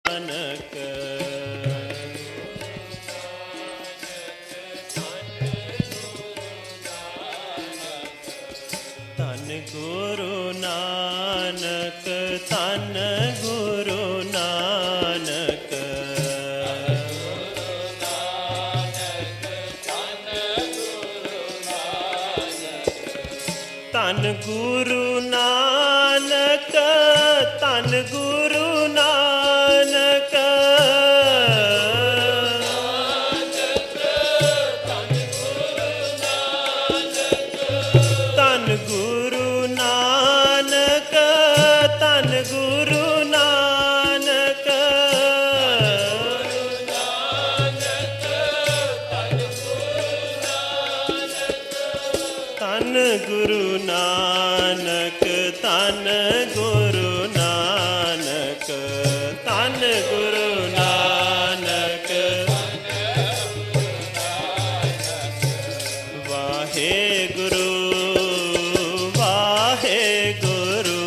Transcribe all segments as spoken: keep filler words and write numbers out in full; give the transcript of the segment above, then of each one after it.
ਨਾਨਕ। ਧੰਨ ਗੁਰੂ ਨਾਨਕ, ਧੰਨ ਗੁਰੂ ਨਾਨਕ। ਧੰਨ ਗੁਰੂ ਨਾਨਕ, ਧੰਨ ਗੁਰੂ ਨਾਨਕ। ਧੰਨ ਗੁਰੂ ਨਾਨਕ, ਧੰਨ ਗੁਰੂ ਨਾਨਕ। ਧੰਨ ਗੁਰੂ ਨਾਨਕ, ਧੰਨ ਗੁਰੂ ਨਾਨਕ। ਧੰਨ ਗੁਰੂ ਨਾਨਕ। ਵਾਹਿਗੁਰੂ ਵਾਹਿਗੁਰੂ।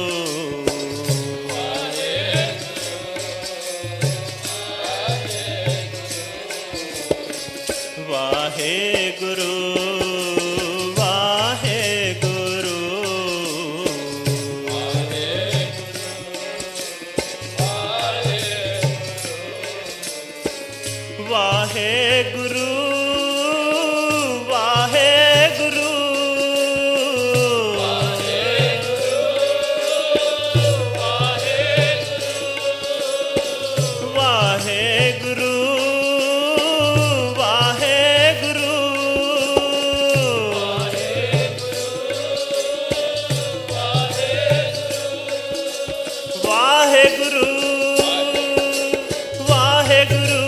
ਵਾਹਿਗੁਰੂ ਵਾਹਿਗੁਰੂ ਵਾਹਿਗੁਰੂ। ਵਾਹਿਗੁਰੂ ਵਾਹਿਗੁਰੂ। ਵਾਹਿਗੁਰੂ ਵਾਹਿਗੁਰੂ।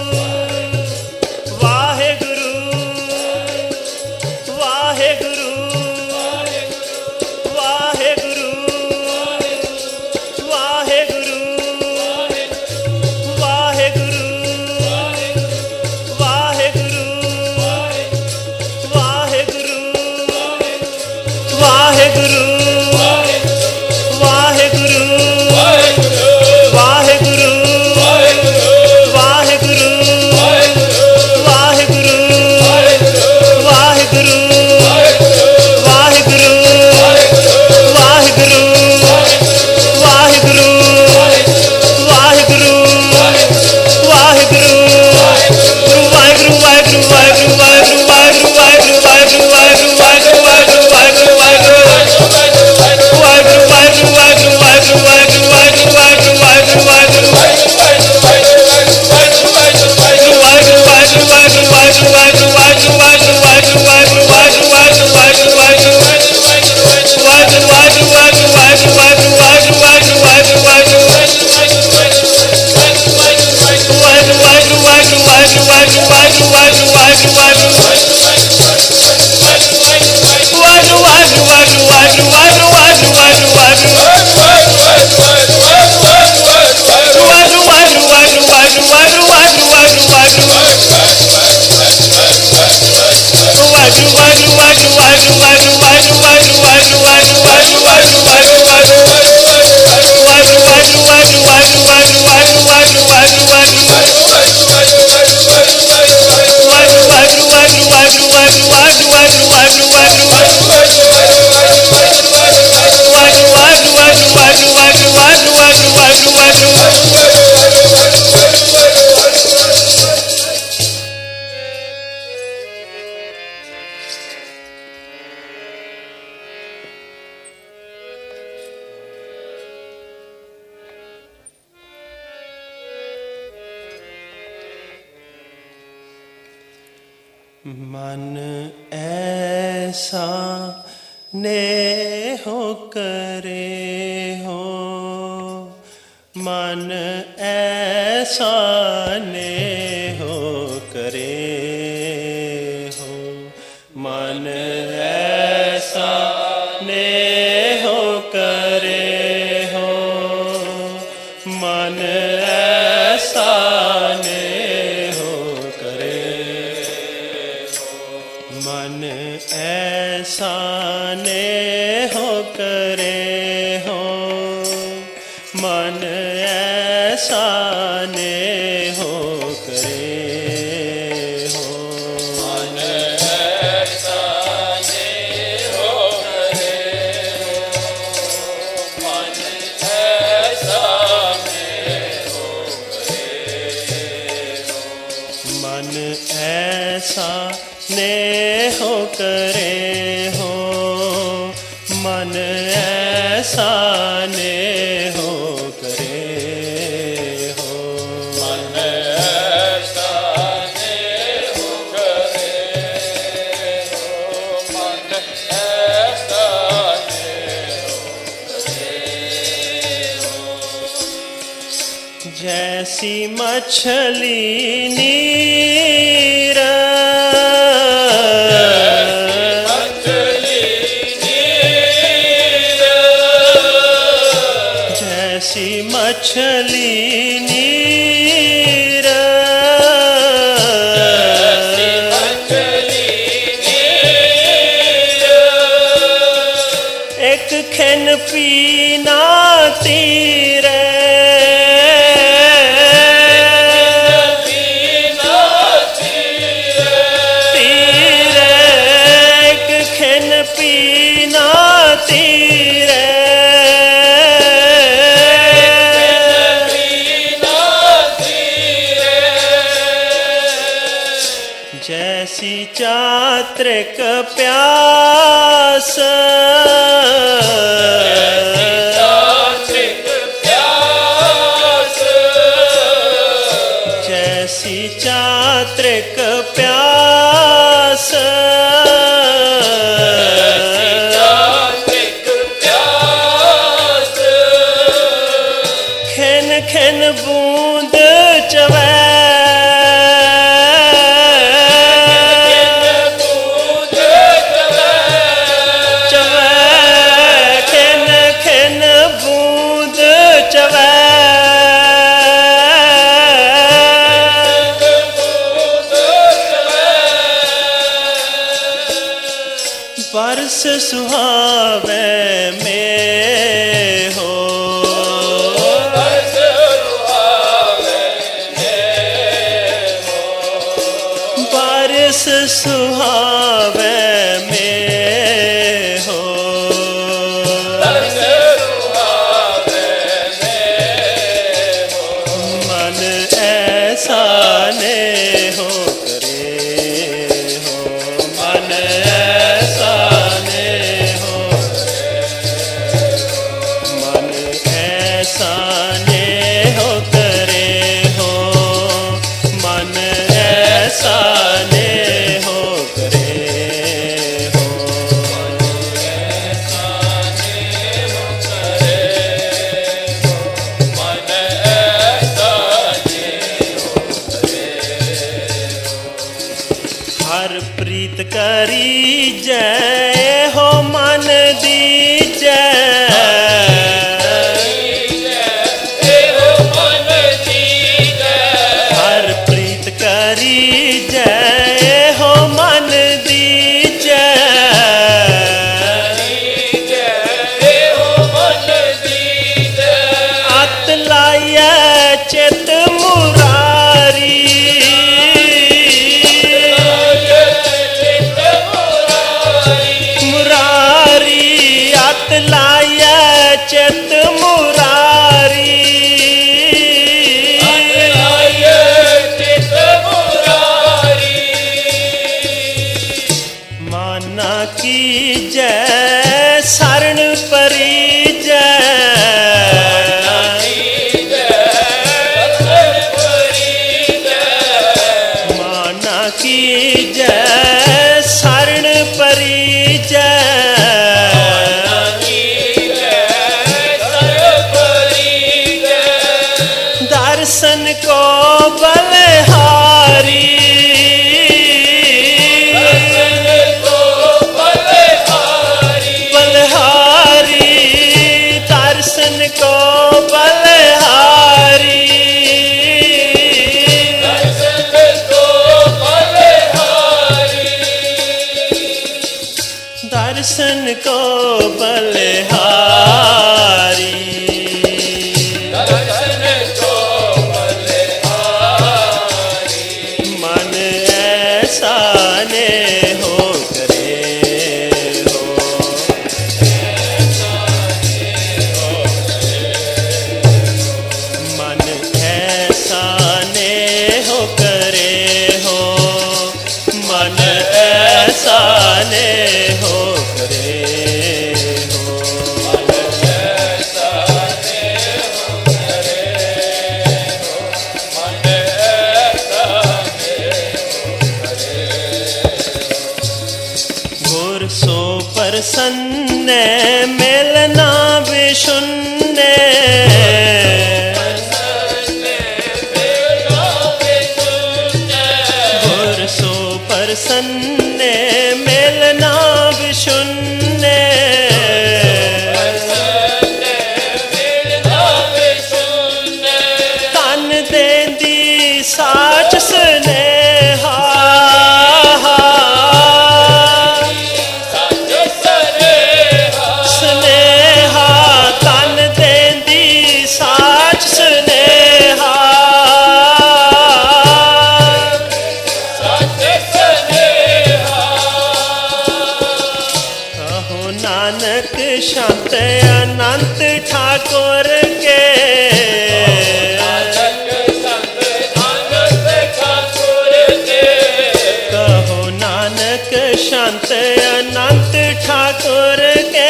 ਮਨ ਐਸਾ ਨੇਹੋ ਕਰੇ ਹੋ, ਮਨ ਐਸਾ ਨੇਹੋ ਕਰੇ ਹੋ, ਮਨ ਐਸਾ ਨੇਹੋ ਕਰੇ ਹੋ, ਮਨ ਐਸਾ ਨੇਹੋ ਕਰੇ ਹੋ, ਮਨ ਐਸਾ ਨੇਹੋ ਕਰੇ ਹੋ, ਮਨ ਐਸਾ ने हो करे हो। मन ऐसा ने हो करे हो, मन ऐसा ने हो करे हो। मन ऐसा ने हो करे हो, मन ऐसा ने हो करे हो। मन ऐसा ने हो करे हो, मन ऐसा ने हो करे हो। जैसी मछली नीर मछली नीर, जैसी मछली नीर, एक खेन पीना तीर, पीना तीर, तीर एक खेन पीना तीर। जैसी चात्रिक प्यास, जैसी चात्रिक प्यास, जैसी चात्रिक प्यास, जैसी चात्रिक प्यास, खेन खेन बूंद चवै, बरस सुहावे में हो, बरस सुहावे में हो, बरस सुहावे में हो, बरस सुहावे में हो। मन ऐसा ने हो करे हो, मन ऐसा ने हो, मन ऐसा ने हो करे हो, मन ऐसा ने हो करे हो। मन ऐसा ने हो करे हो। हर प्रीत करी जय हो मन दीजय, हर प्रीत करी जय हो मन दीजय, अत लाइए चित मुरारी, मुरारी अत लाइए चित मुरारी, माना की जय शरण परी जय, माना की जय शरण परी जय, दर्शन को बलहारी, बलहारी दर्शन को बलहारी, दर्शन को बलहारी, दर्शन को प्रसन्ने मिलना विशुन्ने गुर सो प्रसन्ने मिलना विशुन्ने तन देंदी साच स्नेहा स्नेहा तन देंदी साच स्नेहा कहो नानक शांत अनंत ठाकुर के कहो नानक शांत अनंत ठाकुर के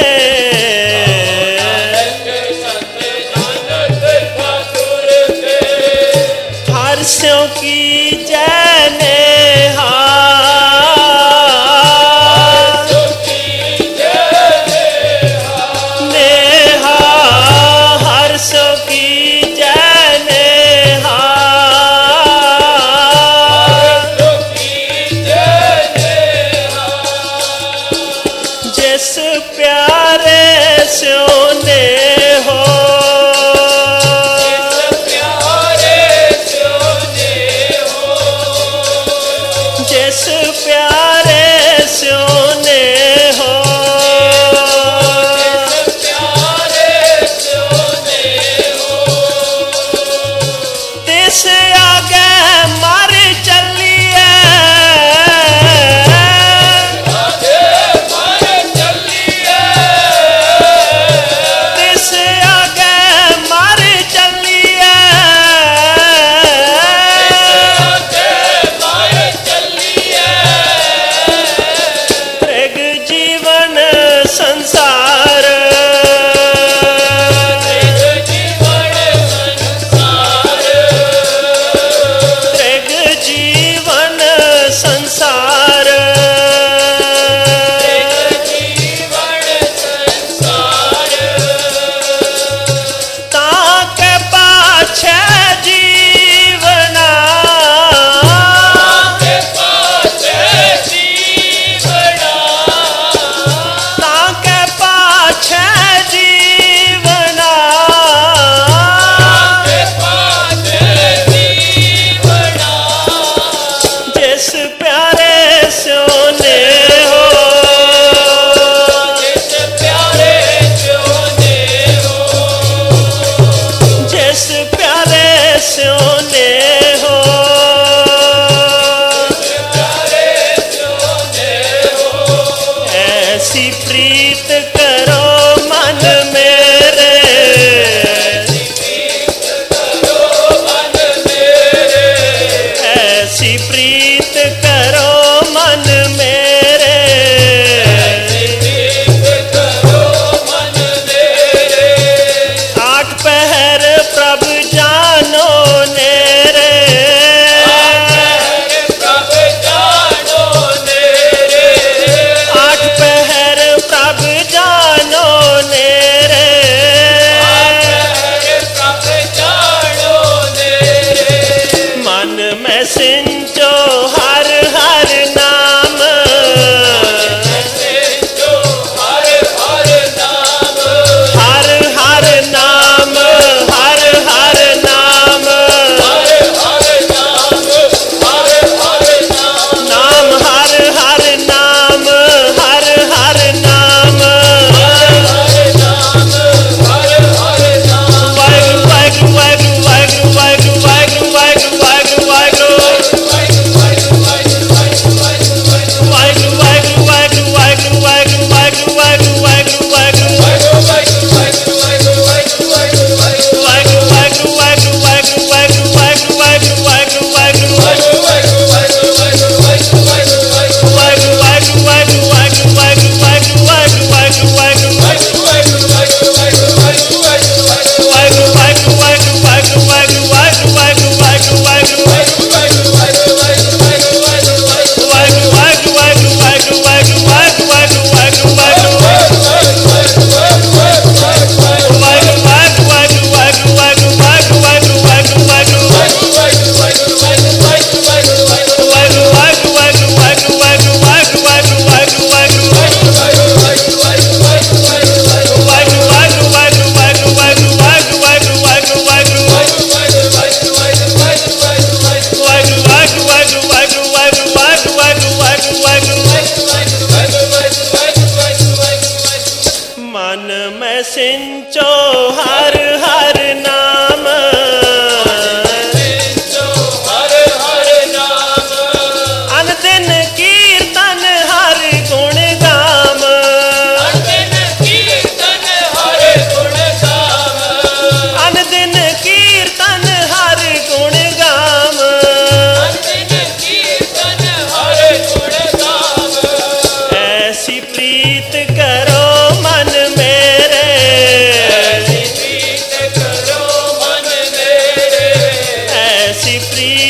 हर स्यों की जय नेहा नेहा हर स्यों की जय नेहा जिस प्यारे स्यों ने हो जिस प्यारे स्यों ने हो तिस आगे मर चलिए तिस आगे मर चलिए त्रिग जीवन संसार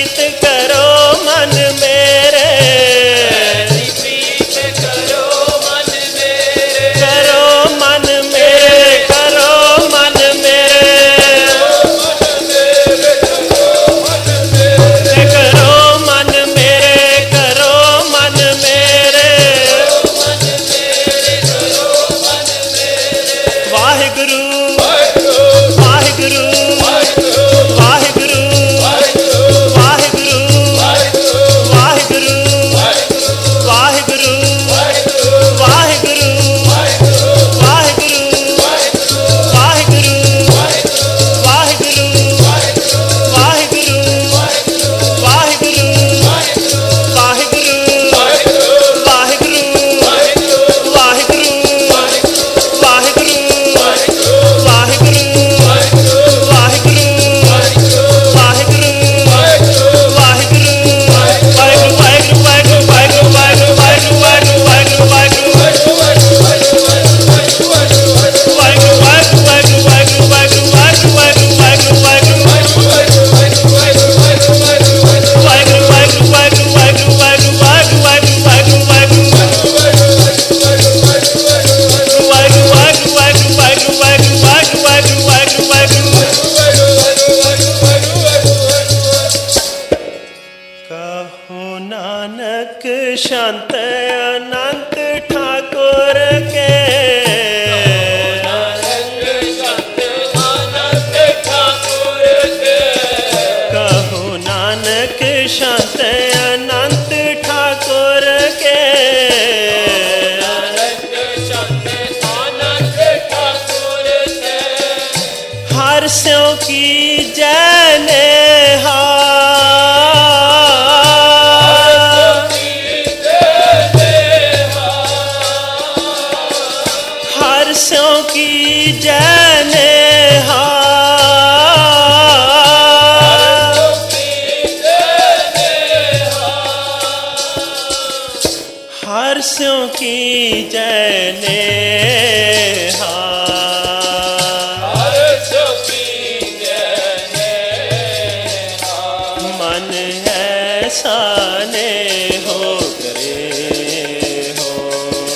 ਪ੍ਰੀਤ ਕਰੋ ਮਨ ਮੇਰੇ, ਐਸੀ ਪ੍ਰੀਤ ਕਰੋ ਮਨ ਮੇਰੇ, ਕਰੋ ਮਨ ਮੇਰੇ, ਕਰੋ ਮਨ ਮੇਰੇ, ਤੇ ਕਰੋ ਮਨ ਮੇਰੇ, ਕਰੋ ਮਨ ਮੇਰੇ। ਵਾਹਿਗੁਰੂ ਵਾਹਿਗੁਰੂ ਵਾਹਿਗੁਰੂ ਵਾਹਿਗੁਰੂ ਵਾਹਿਗੁਰੂ ਵਾਹਿਗੁਰੂ ਵਾਹਿਗੁਰੂ ਵਾਹਿਗੁਰੂ ਵਾਹਿਗੁਰੂ ਵਾਹਿਗੁਰੂ ਵਾਹਿਗੁਰੂ ਵਾਹਿਗੁਰੂ ਵਾਹਿਗੁਰੂ ਵਾਹਿਗੁਰੂ ਕਹੋ ਨਾਨਕ ਸ਼ਾਂਤ ਅਨੰਤ ਠਾਕੁਰ ਕੇ, ਕਹੋ ਨਾਨਕ ਸ਼ਾਂਤ ਅਨੰਤ ਠਾਕੁਰ ਕੇ, ਹਰ ਸਿਉ ਕੀ ਜੈ ਨੇਹਾ, ਹਰ ਸਿਉ ਕੀ ਜੈ ਨੇਹਾ, ਹਰ ਸਿਉ ਕੀ ਜੈ ਨੇਹਾ, ਮਨ ਐਸਾ ਨੇ ਹੋ ਕਰੇ ਹੋ,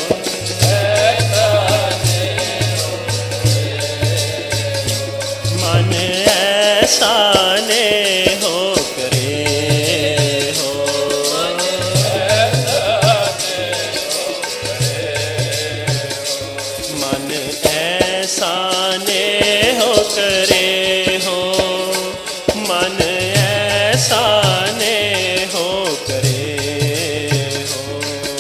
ਮਨ ਐਸਾ ਨੇ ਹੋ ਕਰੇ ਹੋ, ਮਨ ਐਸਾ ਨੇ ਹੋ ਕਰੇ ਹੋ, ਮਨ ਐਸਾ ਨੇ ਹੋ ਕਰੇ ਹੋ,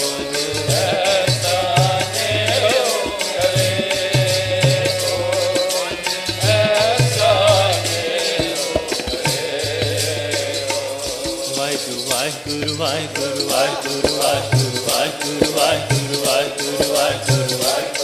ਵਾਹਿਗੁਰੂ ਵਾਹਿਗੁਰੂ ਵਾਹਿਗੁਰੂ ਵਾਹਿਗੁਰੂ ਵਾਹਿਗੁਰੂ ਵਾਹਿਗੁਰੂ ਵਾਹਿਗੁਰੂ ਵਾਹਿਗੁਰੂ ਵਾਹਿਗੁਰੂ ਵਾਹਿਗੁਰੂ ਵਾਹਿਗੁਰੂ